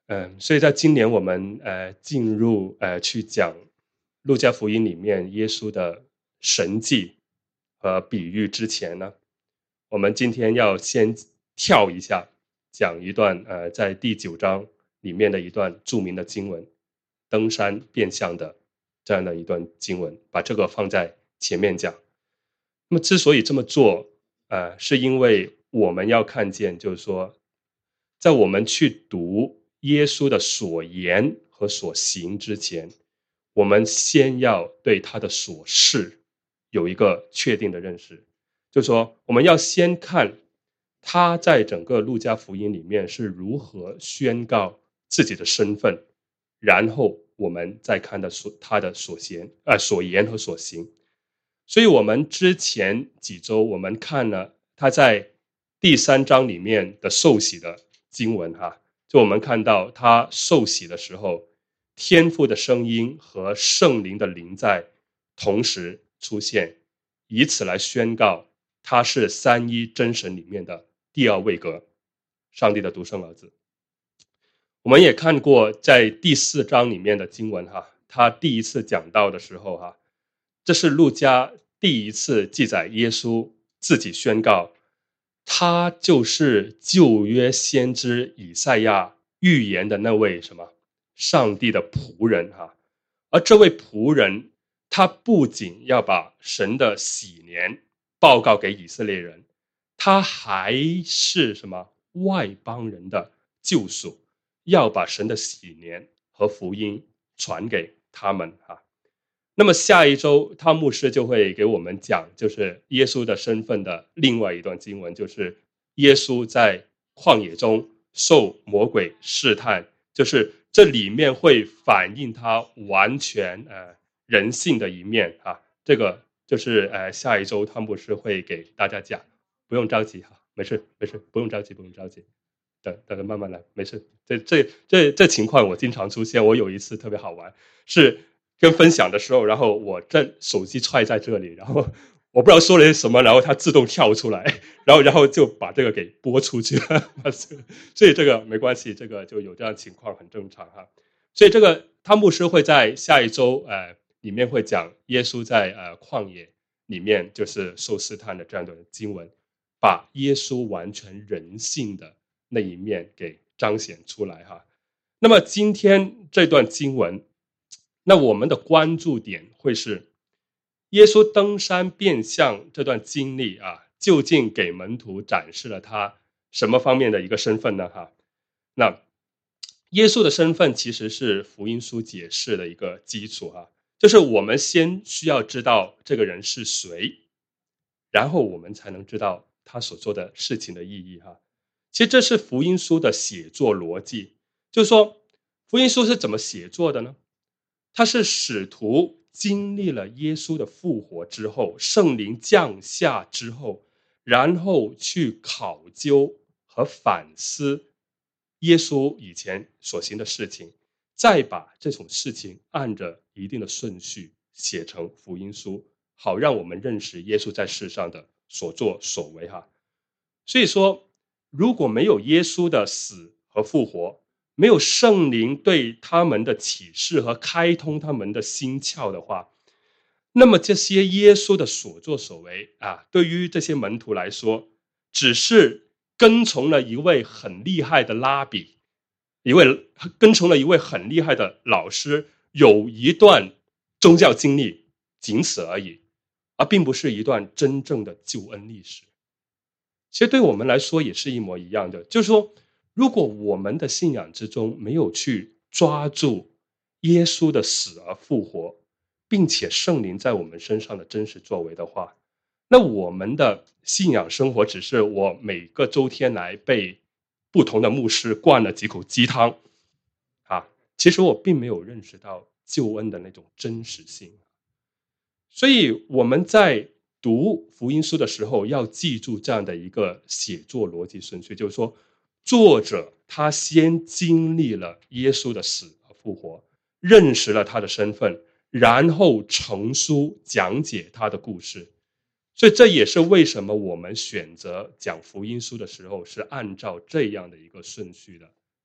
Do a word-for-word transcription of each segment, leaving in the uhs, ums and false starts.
嗯，所以在今年我们呃进入呃去讲路加福音里面耶稣的神迹和比喻之前呢，我们今天要先跳一下，讲一段呃在第九章里面的一段著名的经文，登山变相的这样的一段经文，把这个放在前面讲。那么之所以这么做，呃，是因为我们要看见，就是说，在我们去读耶稣的所言和所行之前，我们先要对他的所事有一个确定的认识。就是说，我们要先看他在整个路加福音里面是如何宣告自己的身份，然后我们再看的所他的所言呃所言和所行。所以我们之前几周我们看了他在第三章里面的受洗的经文哈，就我们看到他受洗的时候，天父的声音和圣灵的灵在同时出现，以此来宣告他是三一真神里面的第二位格，上帝的独生儿子。我们也看过在第四章里面的经文哈，他第一次讲到的时候哈，这是路加第一次记载耶稣自己宣告，他就是旧约先知以赛亚预言的那位什么上帝的仆人哈。而这位仆人，他不仅要把神的喜年报告给以色列人，他还是什么外邦人的救赎，要把神的喜年和福音传给他们哈。那么下一周汤牧师就会给我们讲，就是耶稣的身份的另外一段经文，就是耶稣在旷野中受魔鬼试探，就是这里面会反映他完全呃人性的一面啊。这个就是呃下一周汤牧师会给大家讲，不用着急哈，没事没事，不用着急不用着急，等等慢慢来，没事。这这这这情况我经常出现，我有一次特别好玩，是跟分享的时候，然后我这手机踹在这里，然后我不知道说了些什么，然后它自动跳出来，然后然后就把这个给播出去了，所以这个没关系，这个就有这样的情况很正常哈。所以这个汤牧师会在下一周呃里面会讲耶稣在呃旷野里面就是受试探的这样的经文，把耶稣完全人性的那一面给彰显出来哈。那么今天这段经文，那我们的关注点会是耶稣登山变相这段经历啊，究竟给门徒展示了他什么方面的一个身份呢？哈，那耶稣的身份其实是福音书解释的一个基础哈，就是我们先需要知道这个人是谁，然后我们才能知道他所做的事情的意义哈。其实这是福音书的写作逻辑，就是说福音书是怎么写作的呢？它是使徒经历了耶稣的复活之后，圣灵降下之后，然后去考究和反思耶稣以前所行的事情，再把这种事情按着一定的顺序写成福音书，好让我们认识耶稣在世上的所作所为哈。所以说，如果没有耶稣的死和复活，没有圣灵对他们的启示和开通他们的心窍的话，那么这些耶稣的所作所为啊，对于这些门徒来说，只是跟从了一位很厉害的拉比，一位跟从了一位很厉害的老师，有一段宗教经历，仅此而已，而并不是一段真正的救恩历史。其实对我们来说也是一模一样的，就是说，如果我们的信仰之中没有去抓住耶稣的死而复活，并且圣灵在我们身上的真实作为的话，那我们的信仰生活只是我每个周天来被不同的牧师灌了几口鸡汤啊，其实我并没有认识到救恩的那种真实性。所以我们在读福音书的时候要记住这样的一个写作逻辑顺序，就是说作者他先经历了耶稣的死和复活，认识了他的身份，然后成书讲解他的故事。所以这也是为什么我们选择讲福音书的时候是按照这样的一个顺序的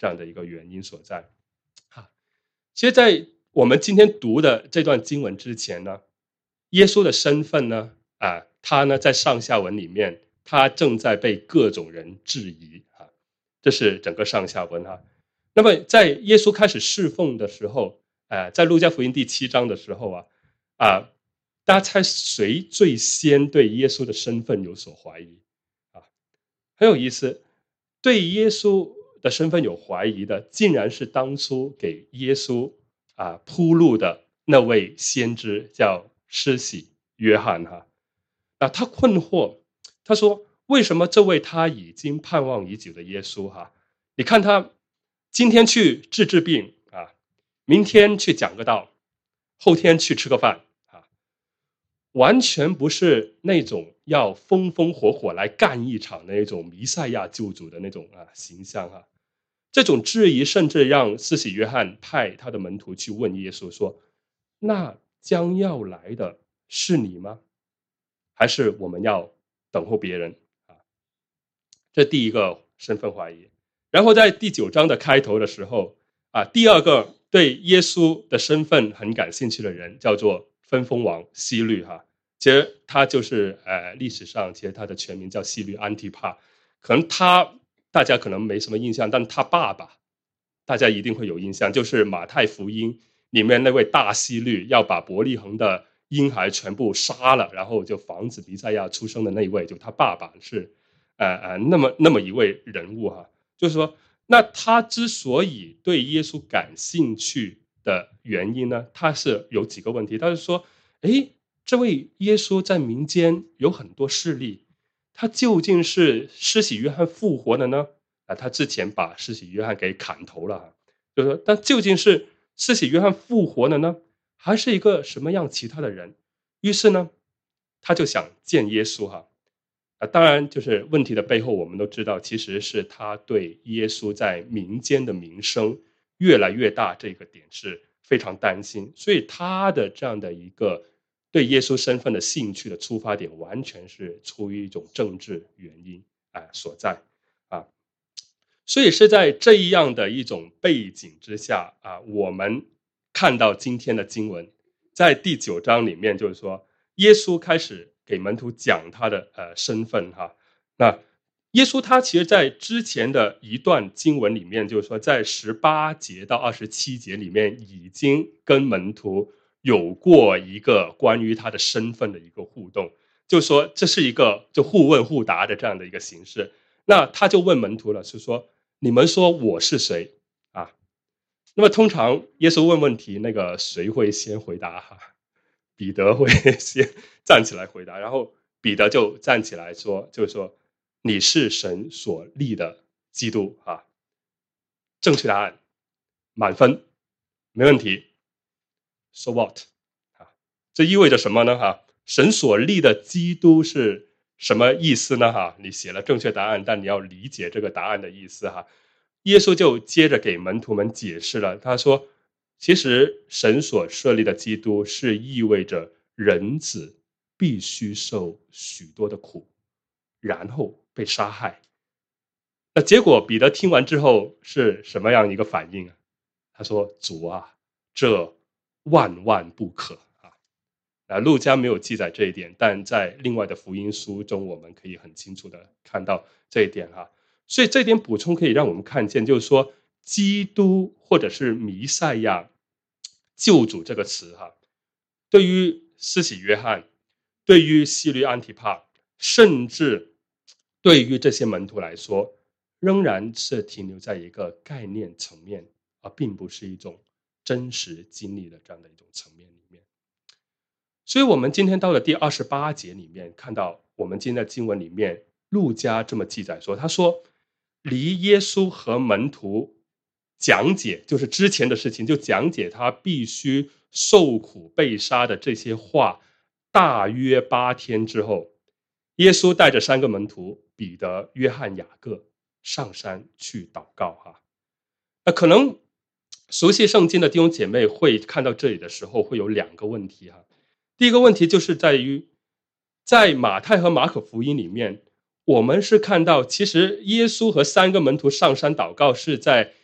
这样的一个原因所在。其实在我们今天读的这段经文之前呢，耶稣的身份呢，啊，他呢在上下文里面，他正在被各种人质疑啊，这是整个上下文哈。那么在耶稣开始侍奉的时候，呃，在路加福音第七章的时候啊，啊，大家猜谁最先对耶稣的身份有所怀疑啊？很有意思，对耶稣的身份有怀疑的，竟然是当初给耶稣啊铺路的那位先知，叫施洗约翰哈。啊，他困惑，他说：为什么这位他已经盼望已久的耶稣哈，你看他今天去治治病啊，明天去讲个道，后天去吃个饭啊，完全不是那种要风风火火来干一场的那种弥赛亚救主的那种啊形象啊。这种质疑甚至让施洗约翰派他的门徒去问耶稣说：那将要来的是你吗？还是我们要等候别人啊？这第一个身份怀疑。然后在第九章的开头的时候啊，第二个对耶稣的身份很感兴趣的人叫做分封王希律哈。其实他就是呃历史上其实他的全名叫希律安提帕，可能他大家可能没什么印象，但他爸爸大家一定会有印象，就是马太福音里面那位大希律要把伯利恒的婴孩全部杀了，然后就防止弥赛亚出生的那位，就他爸爸是呃呃那么那么一位人物哈。就是说，那他之所以对耶稣感兴趣的原因呢，他是有几个问题。他是说，诶，这位耶稣在民间有很多事例，他究竟是施洗约翰复活的呢？啊，他之前把施洗约翰给砍头了，就是说，但究竟是施洗约翰复活的呢，还是一个什么样其他的人？于是呢，他就想见耶稣哈。啊，当然，就是问题的背后，我们都知道，其实是他对耶稣在民间的名声越来越大这个点是非常担心，所以他的这样的一个对耶稣身份的兴趣的出发点，完全是出于一种政治原因啊所在啊。所以是在这样的一种背景之下啊，我们看到今天的经文，在第九章里面，就是说耶稣开始给门徒讲他的呃身份哈。那耶稣他其实在之前的一段经文里面，就是说在十八节到二十七节里面，已经跟门徒有过一个关于他的身份的一个互动，就是说这是一个就互问互答的这样的一个形式。那他就问门徒了，是说你们说我是谁啊？那么通常耶稣问问题，那个谁会先回答哈？彼得会先站起来回答，然后彼得就站起来说，就是说你是神所立的基督啊。正确答案满分，没问题。So what 啊？这意味着什么呢？哈，神所立的基督是什么意思呢？哈，你写了正确答案，但你要理解这个答案的意思哈。耶稣就接着给门徒们解释了，他说其实神所设立的基督是意味着人子必须受许多的苦，然后被杀害。那结果彼得听完之后是什么样一个反应啊？他说主啊，这万万不可啊！啊，路加没有记载这一点，但在另外的福音书中我们可以很清楚的看到这一点哈。所以这点补充可以让我们看见，就是说基督或者是弥赛亚救主这个词哈，对于施洗约翰，对于希律安提帕，甚至对于这些门徒来说，仍然是停留在一个概念层面，而并不是一种真实经历的这样的一种层面里面。所以我们今天到了第二十八节里面，看到我们今天的经文里面，路加这么记载说，他说离耶稣和门徒讲解，就是之前的事情，就讲解他必须受苦被杀的这些话，大约八天之后，耶稣带着三个门徒彼得、约翰、雅各上山去祷告哈。那可能熟悉圣经的弟兄姐妹会看到这里的时候会有两个问题哈。第一个问题就是在于在马太和马可福音里面，我们是看到其实耶稣和三个门徒上山祷告是在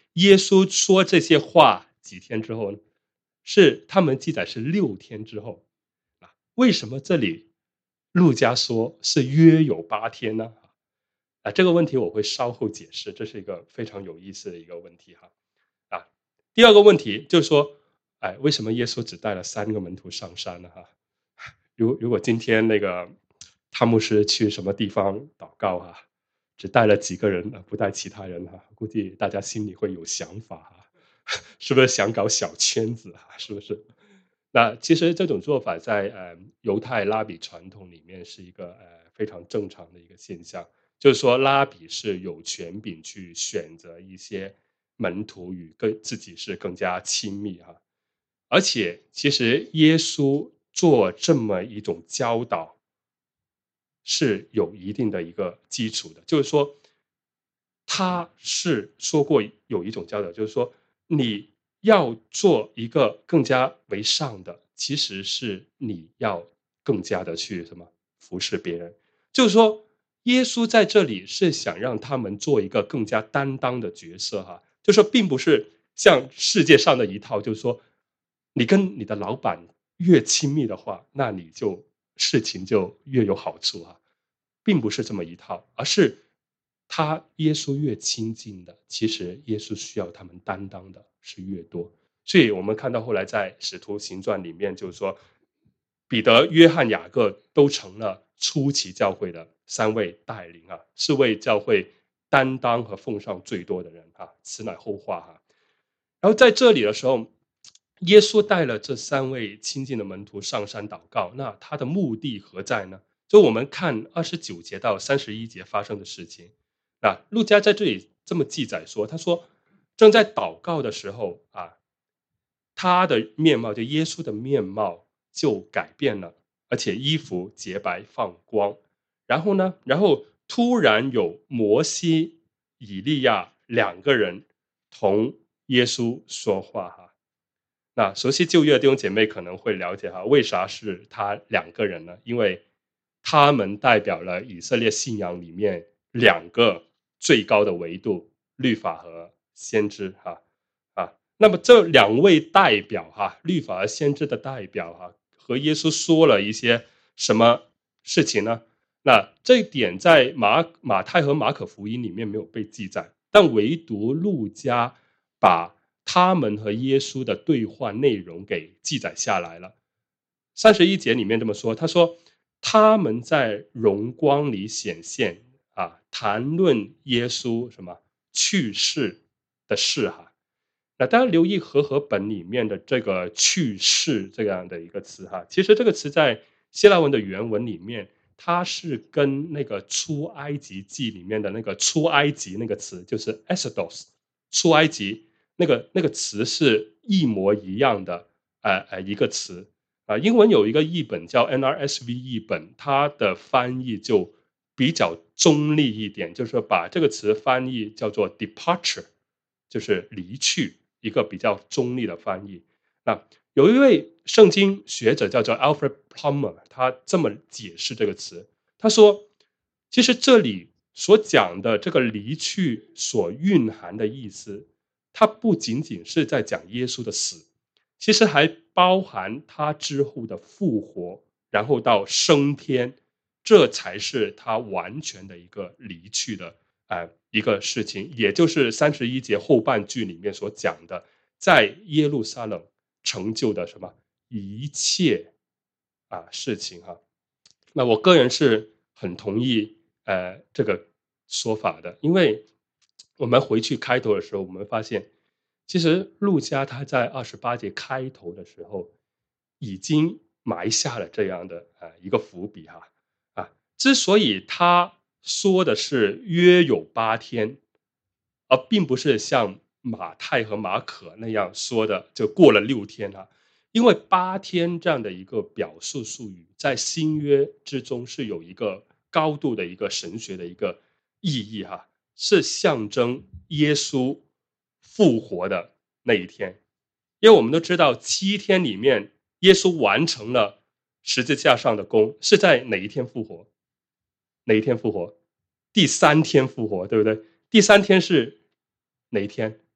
耶稣说这些话几天之后呢？是他们记载是六天之后。啊，为什么这里路加说是约有八天呢？啊，这个问题我会稍后解释，这是一个非常有意思的一个问题哈。啊，第二个问题就是说，哎，为什么耶稣只带了三个门徒上山呢？哈，如如果今天那个汤姆斯去什么地方祷告哈，只带了几个人，不带其他人哈，估计大家心里会有想法哈。是不是想搞小圈子啊？是不是？那其实这种做法在呃犹太拉比传统里面是一个呃非常正常的一个现象，就是说拉比是有权柄去选择一些门徒与跟自己是更加亲密哈，而且其实耶稣做这么一种教导是有一定的一个基础的，就是说他是说过有一种教导，就是说你要做一个更加为上的，其实是你要更加的去什么服侍别人。就是说，耶稣在这里是想让他们做一个更加担当的角色哈，就说并不是像世界上的一套，就是说你跟你的老板越亲密的话，那你就事情就越有好处啊，并不是这么一套，而是他耶稣越亲近的，其实耶稣需要他们担当的是越多。所以我们看到后来在使徒行传里面，就是说彼得、约翰、雅各都成了初期教会的三位带领啊，是为教会担当和奉上最多的人啊，此乃后话哈。然后在这里的时候，耶稣带了这三位亲近的门徒上山祷告，那他的目的何在呢？就我们看二十九节到三十一节发生的事情。那路加在这里这么记载说，他说正在祷告的时候啊，他的面貌就耶稣的面貌就改变了，而且衣服洁白放光。然后呢，然后突然有摩西、以利亚两个人同耶稣说话哈。那熟悉旧约的弟兄姐妹可能会了解哈，为啥是他两个人呢？因为他们代表了以色列信仰里面两个最高的维度，律法和先知哈啊。那么这两位代表哈，律法和先知的代表哈，和耶稣说了一些什么事情呢？那这一点在马马太和马可福音里面没有被记载，但唯独路加把他们和耶稣的对话内容给记载下来了。三十一节里面这么说，他说他们在荣光里显现啊，谈论耶稣什么去世的事哈。那大家留意和合本里面的这个去世这样的一个词哈，其实这个词在希腊文的原文里面，它是跟那个出埃及记里面的那个出埃及那个词，就是 Exodus 出埃及那个那个词是一模一样的，呃呃一个词啊。英文有一个译本叫 N R S V 译本，它的翻译就比较中立一点，就是把这个词翻译叫做 departure，就是离去。一个比较中立的翻译。那有一位圣经学者叫做 Alfred Plummer， 他这么解释这个词，他说其实这里所讲的这个离去所蕴含的意思，它不仅仅是在讲耶稣的死，其实还包含他之后的复活，然后到升天，这才是他完全的一个离去的呃一个事情，也就是三十一节后半句里面所讲的，在耶路撒冷成就的什么一切啊事情哈。那我个人是很同意呃这个说法的，因为我们回去开头的时候，我们发现其实路加他在二十八节开头的时候已经埋下了这样的呃一个伏笔哈啊，之所以他说的是约有八天，而并不是像马太和马可那样说的就过了六天啊。因为八天这样的一个表述术语，在新约之中是有一个高度的一个神学的一个意义哈，是象征耶稣复活的那一天。因为我们都知道七天里面耶稣完成了十字架上的功，是在哪一天复活？哪一天复活？第三天复活，对不对？第三天是哪一天？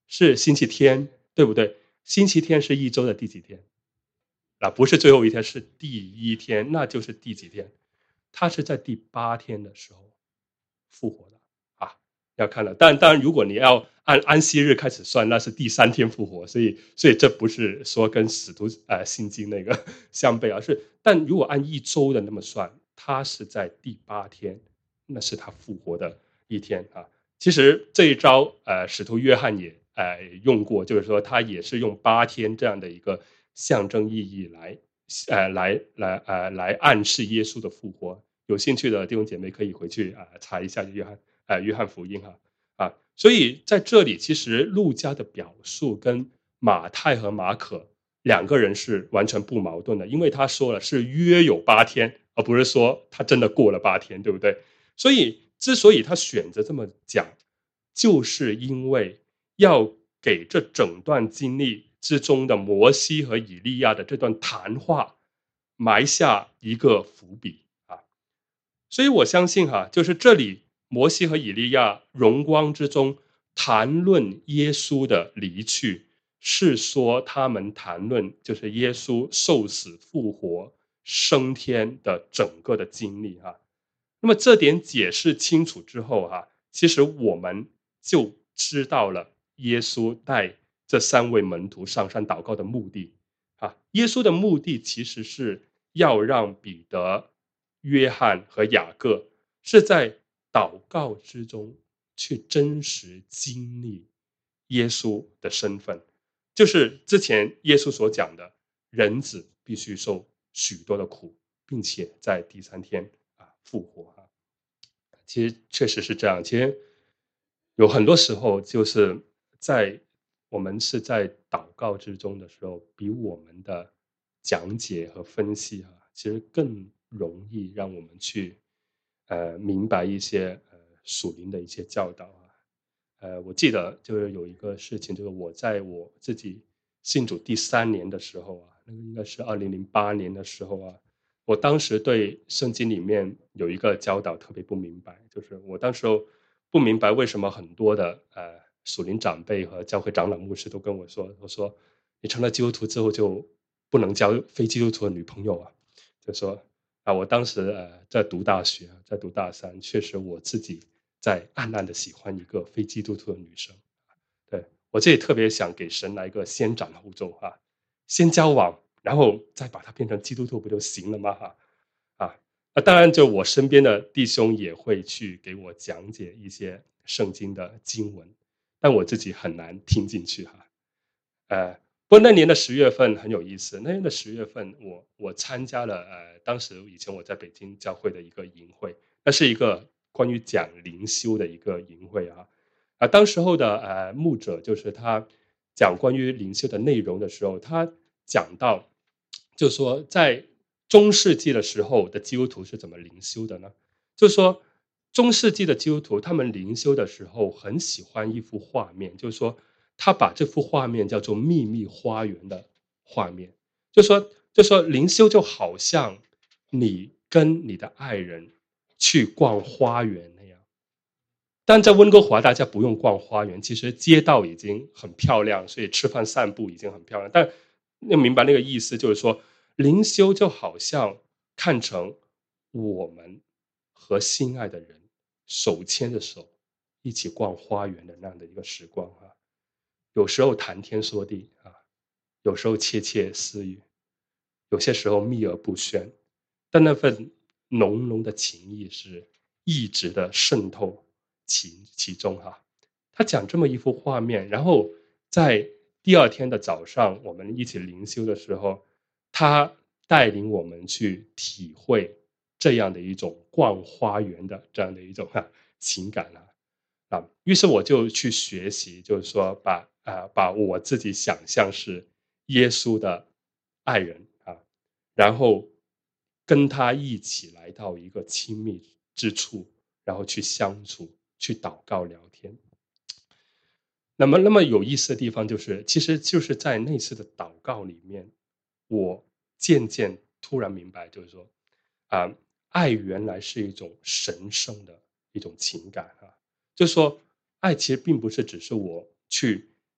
是星期天，对不对？星期天是一周的第几天？啊，不是最后一天，是第一天，那就是第几天？他是在第八天的时候复活的啊，要看了。但当然，如果你要按安息日开始算，那是第三天复活，所以所以这不是说跟使徒呃信经那个相悖，而是但如果按一周的那么算，他是在第八天，那是他复活的一天啊。其实这一招，呃，使徒约翰也呃用过，就是说他也是用八天这样的一个象征意义来，呃，来来呃来暗示耶稣的复活。有兴趣的弟兄姐妹可以回去啊、呃、查一下约翰呃约翰福音哈啊。所以在这里，其实路加的表述跟马太和马可两个人是完全不矛盾的，因为他说了是约有八天，而不是说他真的过了八天，对不对？所以之所以他选择这么讲，就是因为要给这整段经历之中的摩西和以利亚的这段谈话埋下一个伏笔啊。所以我相信哈，就是这里摩西和以利亚荣光之中谈论耶稣的离去，是说他们谈论就是耶稣受死复活升天的整个的经历哈。那么这点解释清楚之后哈，其实我们就知道了耶稣带这三位门徒上山祷告的目的啊。耶稣的目的其实是要让彼得、约翰和雅各是在祷告之中去真实经历耶稣的身份，就是之前耶稣所讲的，人子必须受许多的苦，并且在第三天啊复活啊。其实确实是这样，其实有很多时候就是在我们是在祷告之中的时候，比我们的讲解和分析啊，其实更容易让我们去呃明白一些呃属灵的一些教导啊。呃，我记得就是有一个事情，就是我在我自己信主第三年的时候啊，那个应该是二零零八年的时候啊，我当时对圣经里面有一个教导特别不明白，就是我当时候不明白为什么很多的呃属灵长辈和教会长老牧师都跟我说，我说你成了基督徒之后就不能交非基督徒的女朋友啊，就说啊，我当时呃在读大学，在读大三，确实我自己在暗暗的喜欢一个非基督徒的女生，对我这里特别想给神来一个先斩后奏哈，先交往，然后再把它变成基督徒不就行了吗？哈啊，那当然就我身边的弟兄也会去给我讲解一些圣经的经文，但我自己很难听进去哈。呃，不过那年的十月份很有意思，那年的十月份我我参加了呃，当时以前我在北京教会的一个营会，那是一个关于讲灵修的一个营会啊。啊，当时候的呃牧者就是他讲关于灵修的内容的时候，他讲到，就说在中世纪的时候的基督徒是怎么灵修的呢？就说中世纪的基督徒他们灵修的时候很喜欢一幅画面，就是说他把这幅画面叫做秘密花园的画面，就说就说灵修就好像你跟你的爱人去逛花园那样。但在温哥华，大家不用逛花园，其实街道已经很漂亮，所以吃饭散步已经很漂亮。但要明白那个意思，就是说灵修就好像看成我们和心爱的人手牵着手一起逛花园的那样的一个时光啊。有时候谈天说地啊，有时候窃窃私语，有些时候秘而不宣，但那份浓浓的情谊是一直的渗透其其中哈。他讲这么一幅画面，然后在第二天的早上，我们一起灵修的时候，他带领我们去体会这样的一种逛花园的这样的一种哈情感啊。啊，于是我就去学习，就是说把啊把我自己想象是耶稣的爱人啊，然后跟他一起来到一个亲密之处，然后去相处、去祷告、聊天。那么，那么有意思的地方就是，其实就是在那次的祷告里面，我渐渐突然明白，就是说，啊，爱原来是一种神圣的一种情感啊。就是说，爱其实并不是只是我去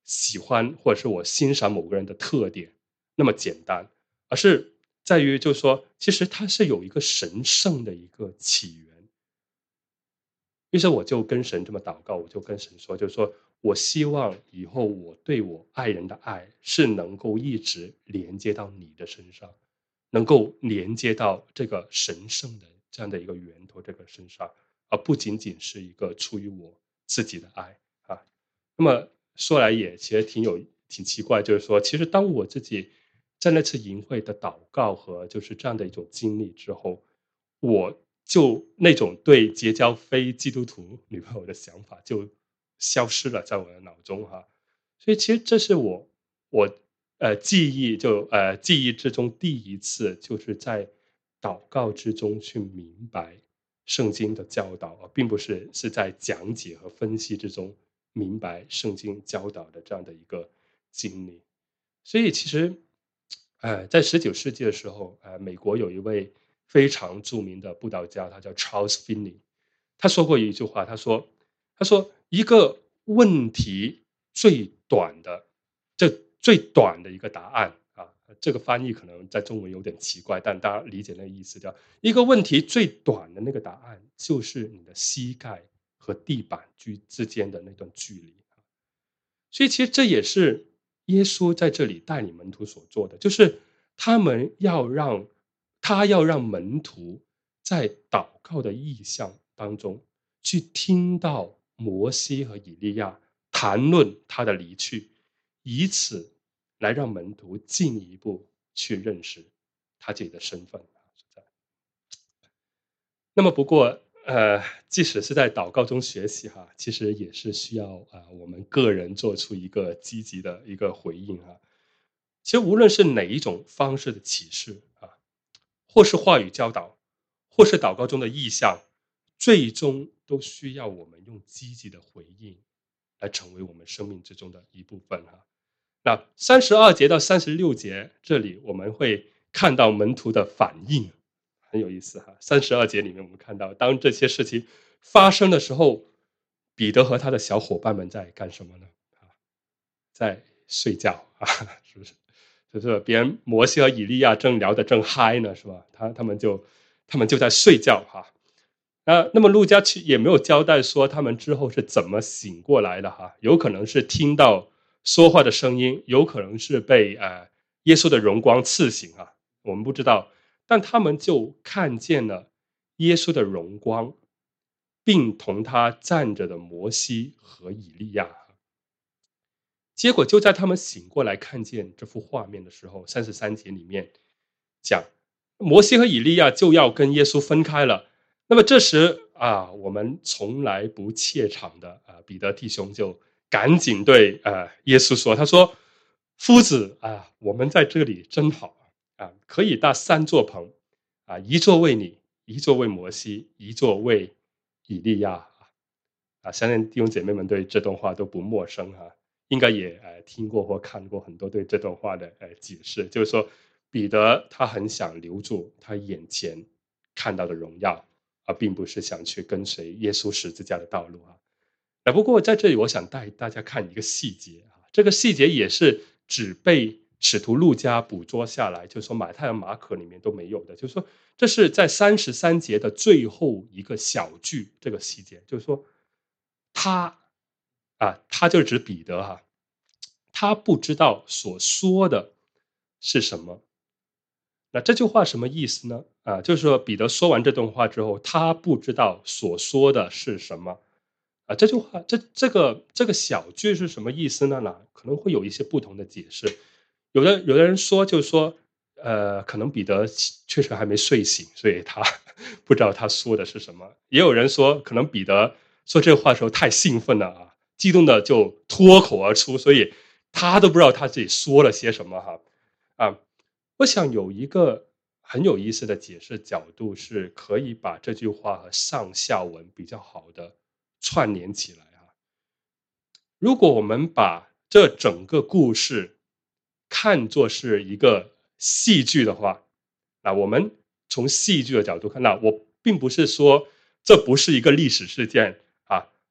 喜欢或者是我欣赏某个人的特点那么简单，而是在于就是说，其实它是有一个神圣的一个起源。于是我就跟神这么祷告，我就跟神说，就是说我希望以后我对我爱人的爱是能够一直连接到你的身上，能够连接到这个神圣的这样的一个源头这个身上，而不仅仅是一个出于我自己的爱啊。那么说来也其实挺有挺奇怪，就是说，其实当我自己在那次营会的祷告和就是这样的一种经历之后，我就那种对结交非基督徒女朋友的想法就消失了，在我的脑中哈。所以其实这是我我呃记忆就呃记忆之中第一次，就是在祷告之中去明白圣经的教导，而并不是是在讲解和分析之中明白圣经教导的这样的一个经历。所以其实，呃，在十九世纪的时候，呃，美国有一位非常著名的布道家，他叫 Charles Finney，他说过一句话，他说：“他说一个问题最短的，这最短的一个答案啊，这个翻译可能在中文有点奇怪，但大家理解那个意思，叫一个问题最短的那个答案，就是你的膝盖和地板距之间的那段距离。”所以其实这也是耶稣在这里带领门徒所做的，就是他们要让他要让门徒在祷告的意象当中去听到摩西和以利亚谈论他的离去，以此来让门徒进一步去认识他自己的身份。那么不过，呃，即使是在祷告中学习哈，其实也是需要啊、呃我们个人做出一个积极的一个回应哈。其实无论是哪一种方式的启示啊，或是话语教导，或是祷告中的意象，最终都需要我们用积极的回应来成为我们生命之中的一部分哈。那三十二节到三十六节这里我们会看到门徒的反应，很有意思哈。三十二节里面我们看到，当这些事情发生的时候，彼得和他的小伙伴们在干什么呢？啊，在睡觉啊，是不是？就是别人摩西和以利亚正聊得正嗨呢，是吧？他他们就他们就在睡觉哈。那那么路加其也没有交代说他们之后是怎么醒过来的哈，有可能是听到说话的声音，有可能是被呃耶稣的荣光刺醒啊，我们不知道，但他们就看见了耶稣的荣光，并同他站着的摩西和以利亚。结果就在他们醒过来看见这幅画面的时候，三十三节里面讲，摩西和以利亚就要跟耶稣分开了。那么这时啊，我们从来不怯场的啊，彼得弟兄就赶紧对啊耶稣说：“他说，夫子啊，我们在这里真好啊，可以搭三座棚啊，一座为你，一座为摩西，一座为以利亚啊。”相信弟兄姐妹们对这段话都不陌生哈、啊。应该也呃听过或看过很多对这段话的呃解释，就是说彼得他很想留住他眼前看到的荣耀，而并不是想去跟随耶稣十字架的道路啊。那不过在这里，我想带大家看一个细节啊，这个细节也是只被使徒路加捕捉下来，就是说马太和马可里面都没有的，就是说这是在三十三节的最后一个小句，这个细节就是说他。啊，他就指彼得哈、啊，他不知道所说的是什么。那这句话什么意思呢？啊，就是说彼得说完这段话之后，他不知道所说的是什么。啊，这句话，这这个这个小句是什么意思呢？呢，可能会有一些不同的解释。有的有的人说，就是说，呃，可能彼得确实还没睡醒，所以他不知道他说的是什么。也有人说，可能彼得说这话的时候太兴奋了啊，激动的就脱口而出，所以他都不知道他自己说了些什么哈。啊，我想有一个很有意思的解释角度，是可以把这句话和上下文比较好的串联起来啊。如果我们把这整个故事看作是一个戏剧的话，那我们从戏剧的角度看，那我并不是说这不是一个历史事件啊，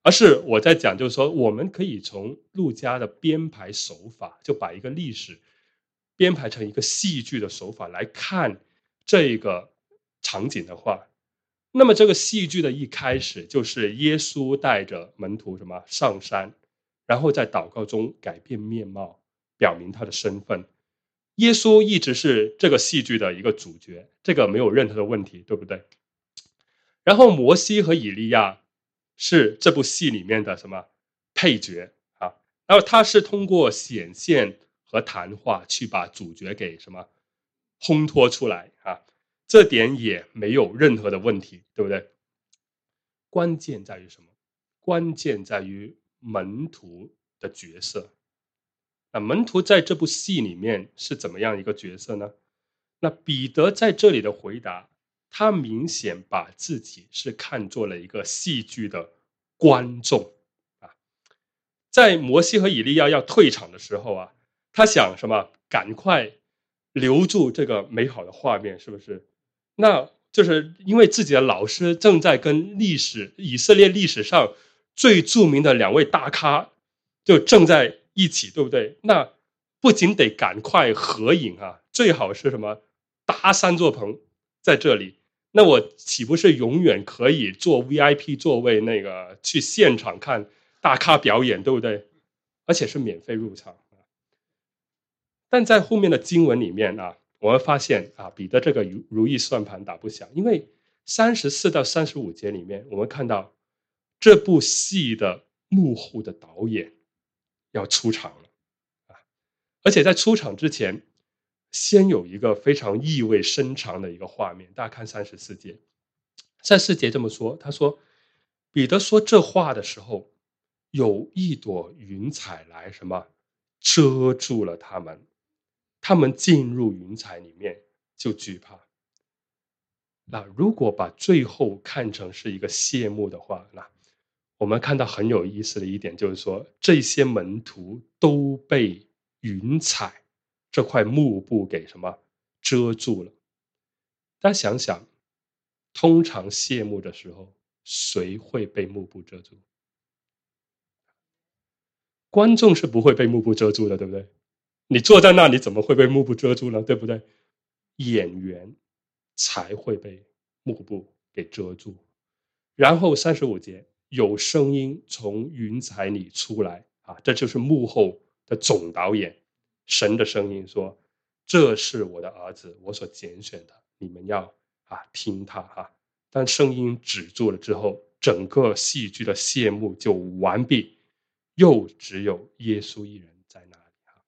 而是我在讲就是说，我们可以从路加的编排手法，就把一个历史编排成一个戏剧的手法来看这个场景的话，那么这个戏剧的一开始就是耶稣带着门徒什么上山，然后在祷告中改变面貌，表明他的身份。耶稣一直是这个戏剧的一个主角，这个没有任何的问题，对不对？然后摩西和以利亚是这部戏里面的什么配角啊？然后他是通过显现和谈话去把主角给什么烘托出来啊？这点也没有任何的问题，对不对？关键在于什么？关键在于门徒的角色。那门徒在这部戏里面是怎么样一个角色呢？那彼得在这里的回答，他明显把自己是看作了一个戏剧的观众啊。在摩西和以利亚要退场的时候啊，他想什么？赶快留住这个美好的画面，是不是？那就是因为自己的老师正在跟历史以色列历史上最著名的两位大咖就正在一起，对不对？那不仅得赶快合影啊，最好是什么搭三座棚在这里，那我岂不是永远可以坐 V I P 座位，那个去现场看大咖表演，对不对？而且是免费入场。但在后面的经文里面啊，我们发现啊，彼得这个如如意算盘打不响，因为三十四到三十五节里面，我们看到这部戏的幕后的导演要出场了啊，而且在出场之前，先有一个非常意味深长的一个画面。大家看三十四节，三十四节这么说，他说，彼得说这话的时候，有一朵云彩来什么遮住了他们。他们进入云彩里面就惧怕。那如果把最后看成是一个谢幕的话，那我们看到很有意思的一点就是说，这些门徒都被云彩这块幕布给什么遮住了。大家想想，通常谢幕的时候，谁会被幕布遮住？观众是不会被幕布遮住的，对不对？你坐在那里怎么会被幕布遮住呢？对不对？演员才会被幕布给遮住。然后三十五节有声音从云彩里出来啊，这就是幕后的总导演神的声音说：“这是我的儿子，我所拣选的，你们要啊听他哈。”当声音止住了之后，整个戏剧的谢幕就完毕，又只有耶稣一人在那里。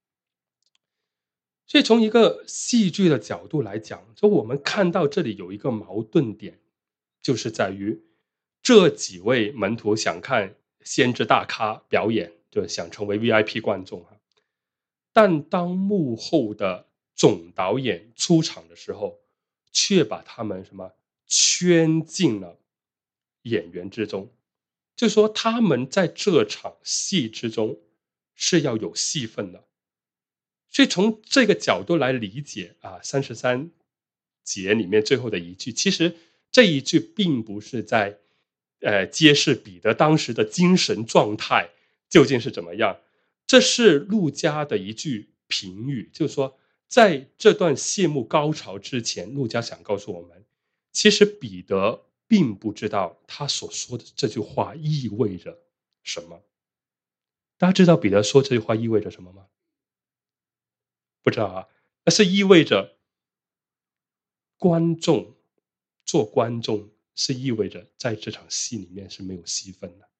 所以从一个戏剧的角度来讲，就我们看到这里有一个矛盾点，就是在于这几位门徒想看先知大咖表演，就想成为 V I P 观众，但当幕后的总导演出场的时候，却把他们什么圈进了演员之中，就说他们在这场戏之中是要有戏份的。所以从这个角度来理解啊，三十三节里面最后的一句，其实这一句并不是在呃揭示彼得当时的精神状态究竟是怎么样，这是路加的一句评语，就是说在这段谢幕高潮之前，路加想告诉我们，其实彼得并不知道他所说的这句话意味着什么。大家知道彼得说这句话意味着什么吗？不知道啊，那是意味着观众做观众是意味着在这场戏里面是没有戏份的。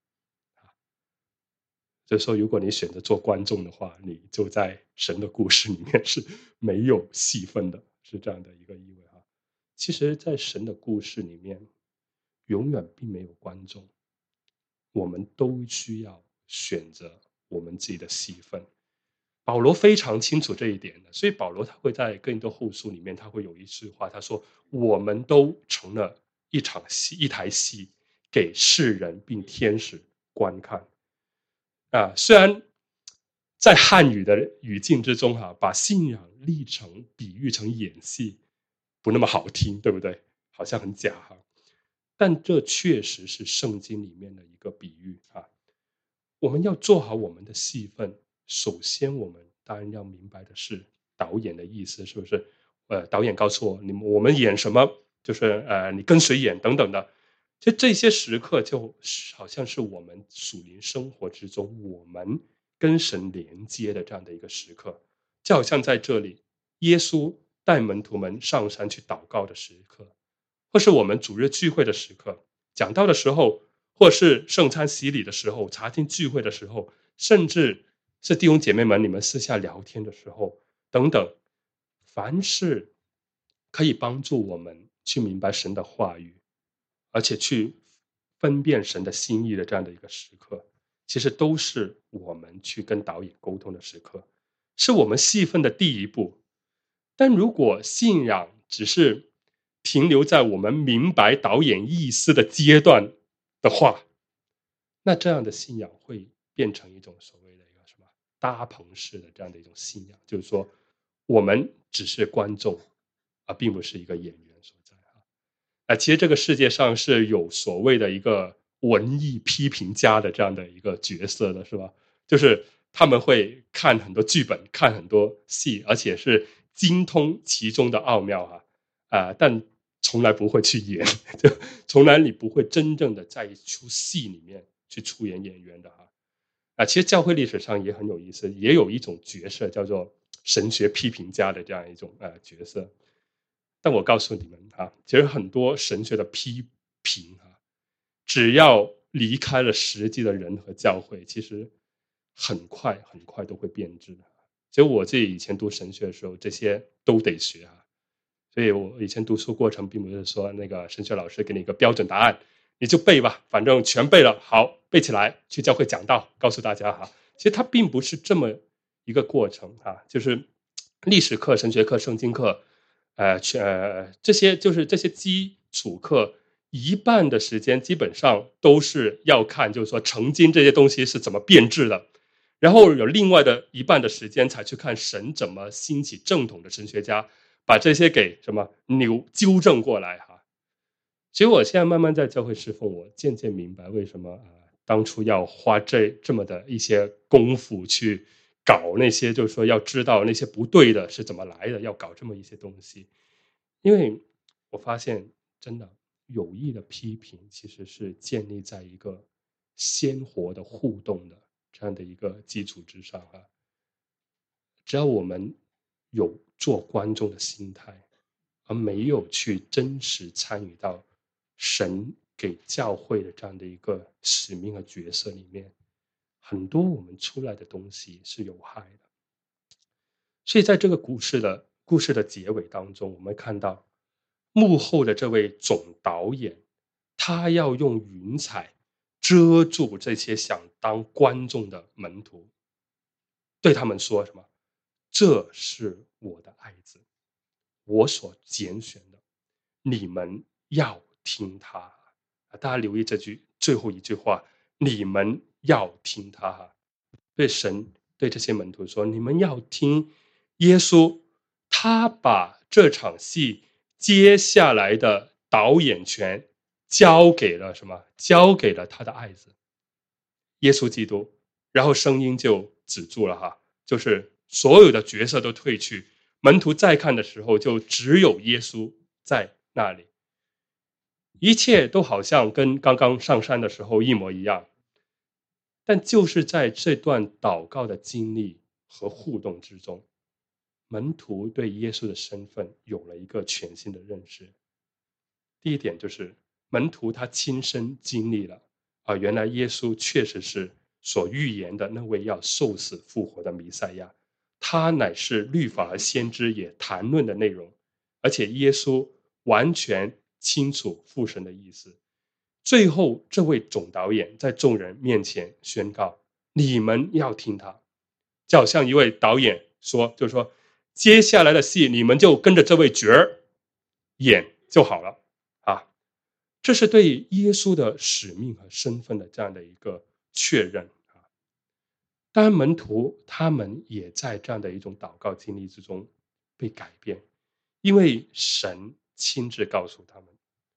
就是说，如果你选择做观众的话，你就在神的故事里面是没有戏份的，是这样的一个意味哈。其实，在神的故事里面，永远并没有观众，我们都需要选择我们自己的戏份。保罗非常清楚这一点的，所以保罗他会在哥林多后书里面，他会有一句话，他说：“我们都成了一场戏，一台戏，给世人并天使观看。”啊，虽然在汉语的语境之中哈、啊，把信仰历程比喻成演戏，不那么好听，对不对？好像很假哈。 但这确实是圣经里面的一个比喻啊。我们要做好我们的戏份，首先我们当然要明白的是导演的意思，是不是？呃，导演告诉我，你们我们演什么，就是呃，你跟谁演等等的。其实这些时刻就好像是我们属灵生活之中，我们跟神连接的这样的一个时刻，就好像在这里，耶稣带门徒们上山去祷告的时刻，或是我们主日聚会的时刻，讲道的时候，或是圣餐洗礼的时候，查经聚会的时候，甚至是弟兄姐妹们你们私下聊天的时候等等，凡是可以帮助我们去明白神的话语，而且去分辨神的心意的这样的一个时刻，其实都是我们去跟导演沟通的时刻，是我们戏份的第一步。但如果信仰只是停留在我们明白导演意思的阶段的话，那这样的信仰会变成一种所谓的一个什么搭棚式的这样的一种信仰，就是说我们只是观众，而并不是一个演员所在啊。啊，其实这个世界上是有所谓的一个文艺批评家的这样的一个角色的，是吧？就是他们会看很多剧本，看很多戏，而且是精通其中的奥妙啊，啊，但从来不会去演，就从来你不会真正的在一出戏里面去出演演员的哈。啊，其实教会历史上也很有意思，也有一种角色叫做神学批评家的这样一种呃角色。但我告诉你们啊，其实很多神学的批评啊，只要离开了实际的人和教会，其实很快很快都会变质的。其实我自己以前读神学的时候，这些都得学啊。所以我以前读书过程并不是说那个神学老师给你一个标准答案，你就背吧，反正全背了，好，背起来去教会讲道，告诉大家哈。其实它并不是这么一个过程啊，就是历史课、神学课、圣经课，呃，呃，这些就是这些基础课，一半的时间基本上都是要看，就是说成经这些东西是怎么变质的，然后有另外的一半的时间才去看神怎么兴起正统的神学家，把这些给什么扭纠正过来哈。其实我现在慢慢在教会侍奉，我渐渐明白为什么啊、呃，当初要花这这么的一些功夫去搞那些，就是说要知道那些不对的是怎么来的，要搞这么一些东西。因为我发现真的有意的批评其实是建立在一个鲜活的互动的这样的一个基础之上啊。只要我们有做观众的心态，而没有去真实参与到神给教会的这样的一个使命和角色里面，很多我们出来的东西是有害的。所以在这个故事的故事的结尾当中，我们看到幕后的这位总导演，他要用云彩遮住这些想当观众的门徒，对他们说什么？这是我的爱子，我所拣选的，你们要听他。啊，大家留意这句最后一句话，你们要听他哈。对神对这些门徒说，你们要听耶稣，他把这场戏接下来的导演权交给了什么？交给了他的爱子耶稣基督。然后声音就止住了哈，就是所有的角色都退去，门徒再看的时候就只有耶稣在那里，一切都好像跟刚刚上山的时候一模一样。但就是在这段祷告的经历和互动之中，门徒对耶稣的身份有了一个全新的认识。第一点就是门徒他亲身经历了啊，原来耶稣确实是所预言的那位要受死复活的弥赛亚，他乃是律法和先知也谈论的内容，而且耶稣完全清楚父神的意思。最后这位总导演在众人面前宣告，你们要听他，就好像一位导演说，就是说接下来的戏你们就跟着这位角儿演就好了啊。这是对耶稣的使命和身份的这样的一个确认啊。当然门徒他们也在这样的一种祷告经历之中被改变，因为神亲自告诉他们，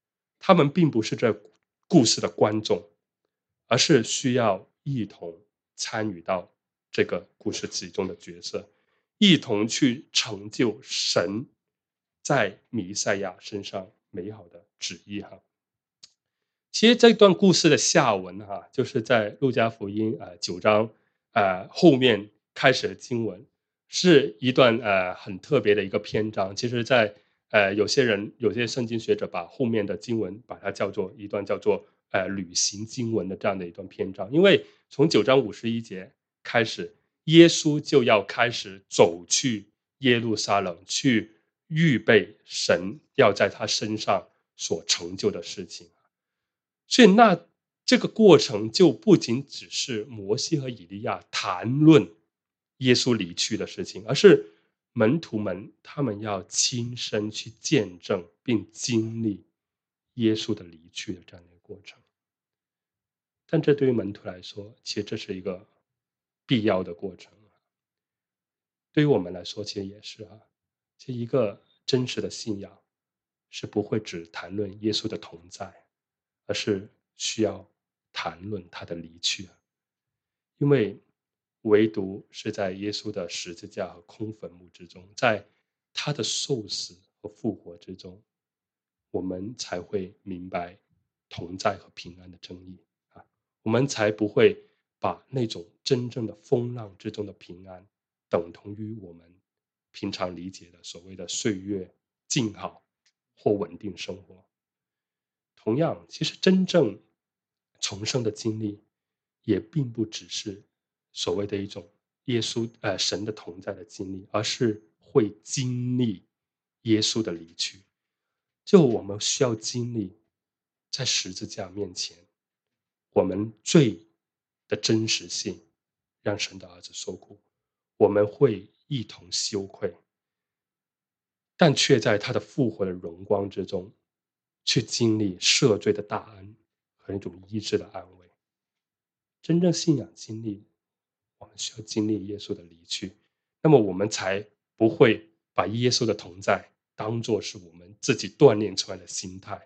他们并不是这故事的观众，而是需要一同参与到这个故事其中的角色，一同去成就神在弥赛亚身上美好的旨意哈。其实这段故事的下文哈，就是在路加福音呃九章呃后面开始的经文，是一段呃很特别的一个篇章。其实在，呃有些人有些圣经学者把后面的经文把它叫做一段叫做呃旅行经文的这样的一段篇章，因为从九章五十一节开始，耶稣就要开始走去耶路撒冷，去预备神要在他身上所成就的事情。所以那这个过程就不仅只是摩西和以利亚谈论耶稣离去的事情，而是门徒们他们要亲身去见证并经历耶稣的离去的这样的一个过程。但这对于门徒来说，其实这是一个必要的过程。对于我们来说其实也是啊，其实一个真实的信仰是不会只谈论耶稣的同在，而是需要谈论他的离去。因为唯独是在耶稣的十字架和空坟墓之中，在他的受死和复活之中，我们才会明白同在和平安的真意啊，我们才不会把那种真正的风浪之中的平安等同于我们平常理解的所谓的岁月静好或稳定生活。同样，其实真正重生的经历也并不只是所谓的一种耶稣呃神的同在的经历，而是会经历耶稣的离去。就我们需要经历在十字架面前我们罪的真实性，让神的儿子受苦，我们会一同羞愧，但却在他的复活的荣光之中去经历赦罪的大恩和一种医治的安慰。真正信仰经历，我们需要经历耶稣的离去，那么我们才不会把耶稣的同在当作是我们自己锻炼出来的心态。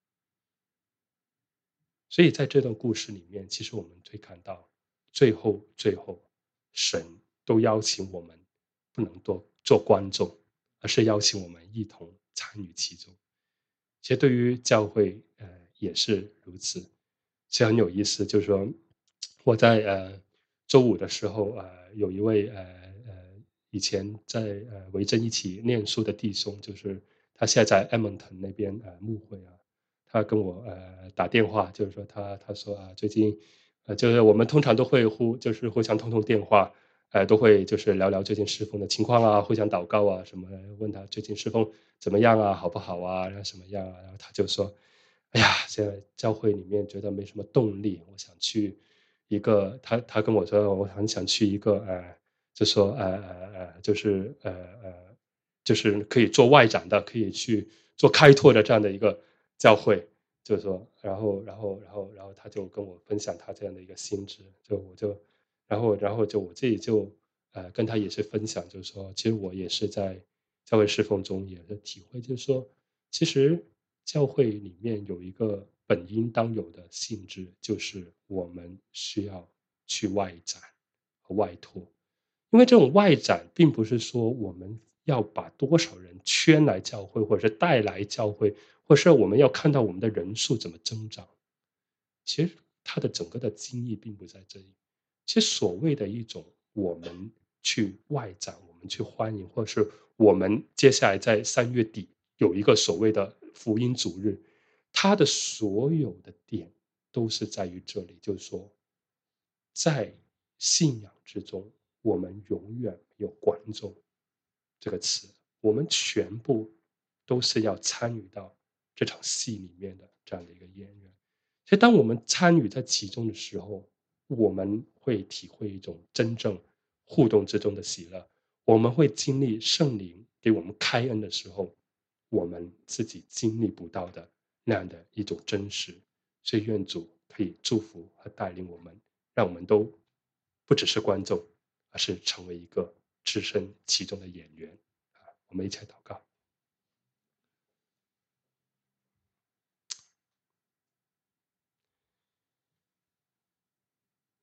所以在这段故事里面，其实我们会看到最后最后神都邀请我们不能多做观众，而是邀请我们一同参与其中。其实对于教会呃也是如此。其实很有意思，就是说我在呃周五的时候呃有一位呃呃以前在呃维珍一起念书的弟兄，就是他现在在 Edmonton 那边呃牧会啊，他跟我呃打电话，就是说他他说啊最近呃就是我们通常都会互就是互相通通电话，呃都会就是聊聊最近侍奉的情况啊，互相祷告啊什么，问他最近侍奉怎么样啊，好不好啊，然后什么样啊，然后他就说，哎呀，现在教会里面觉得没什么动力，我想去一个他他跟我说我很想去一个呃就说呃呃呃就是呃呃就是可以做外展的，可以去做开拓的这样的一个教会，就是说，然后然后然后然后他就跟我分享他这样的一个心智，就我就然后然后就我自己就呃跟他也是分享，就是说，其实我也是在教会侍奉中也是体会，就是说，其实教会里面有一个本应当有的性质，就是我们需要去外展和外拓。因为这种外展并不是说我们要把多少人圈来教会，或者是带来教会，或是我们要看到我们的人数怎么增长。其实它的整个的精义并不在这里。其实所谓的一种我们去外展，我们去欢迎，或者是我们接下来在三月底有一个所谓的福音主日，它的所有的点都是在于这里，就是说，在信仰之中，我们永远没有观众这个词，我们全部都是要参与到这场戏里面的这样的一个演员。所以当我们参与在其中的时候，我们会体会一种真正互动之中的喜乐，我们会经历圣灵给我们开恩的时候，我们自己经历不到的那样的一种真实。所以愿主可以祝福和带领我们，让我们都不只是观众，而是成为一个置身其中的演员。我们一起来祷告。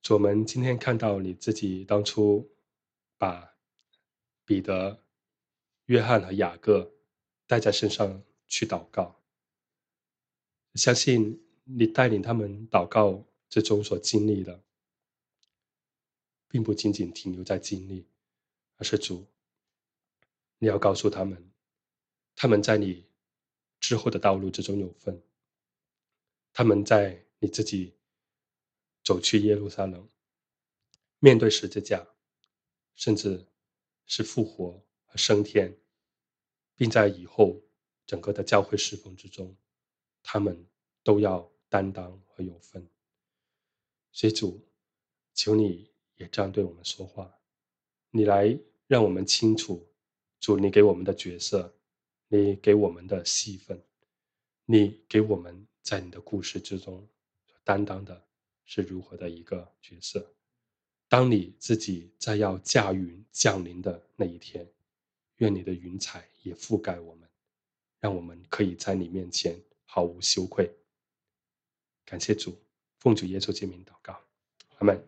主，我们今天看到你自己当初把彼得、约翰和雅各带在身上去祷告，相信你带领他们祷告之中所经历的，并不仅仅停留在经历，而是主，你要告诉他们，他们在你之后的道路之中有份，他们在你自己走去耶路撒冷，面对十字架，甚至是复活和升天，并在以后整个的教会侍奉之中，他们都要担当和有份。所以主，求你也这样对我们说话，你来让我们清楚，主你给我们的角色，你给我们的戏份，你给我们在你的故事之中所担当的是如何的一个角色。当你自己在要驾云降临的那一天，愿你的云彩也覆盖我们，让我们可以在你面前毫无羞愧。感谢主，奉主耶稣之名祷告，阿们。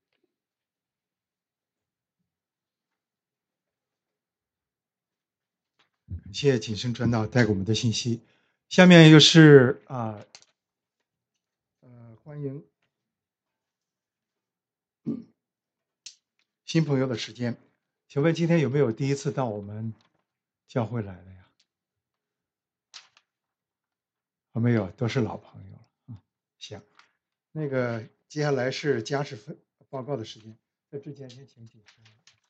感谢谨慎传道带给我们的信息。下面又是啊，呃，欢迎新朋友的时间。请问今天有没有第一次到我们教会来的呀？啊，没有，都是老朋友了啊。行，那个接下来是家事分报告的时间，在之前先请解释。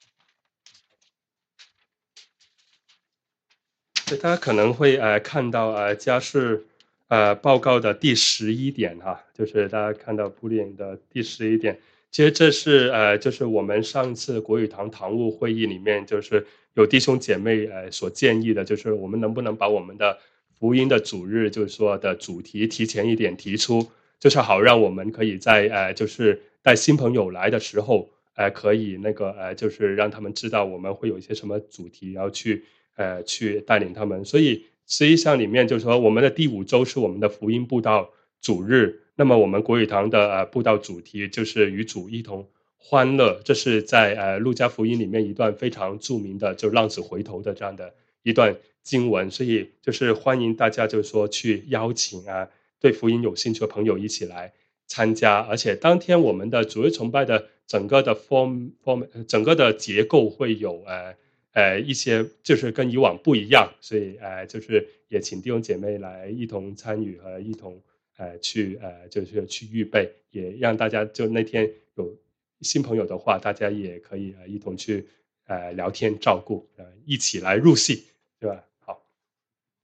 对，大家可能会呃看到呃家事呃报告的第十一点哈，就是大家看到布列的第十一点。其实这是呃就是我们上次国语堂堂务会议里面，就是有弟兄姐妹呃所建议的，就是我们能不能把我们的福音的主日，就是说的主题提前一点提出，就是好让我们可以在呃就是带新朋友来的时候，呃可以那个呃就是让他们知道我们会有一些什么主题，然后去。呃，去带领他们，所以实际上里面就是说，我们的第五周是我们的福音布道主日，那么我们国语堂的呃布道主题就是与主一同欢乐，这是在呃路加福音里面一段非常著名的就浪子回头的这样的一段经文，所以就是欢迎大家就是说去邀请啊对福音有兴趣的朋友一起来参加，而且当天我们的主日崇拜的整个的 form form 整个的结构会有呃。呃，一些就是跟以往不一样，所以呃，就是也请弟兄姐妹来一同参与和一同呃去呃就是去预备，也让大家就那天有新朋友的话，大家也可以呃一同去呃聊天照顾，呃一起来入戏，对吧？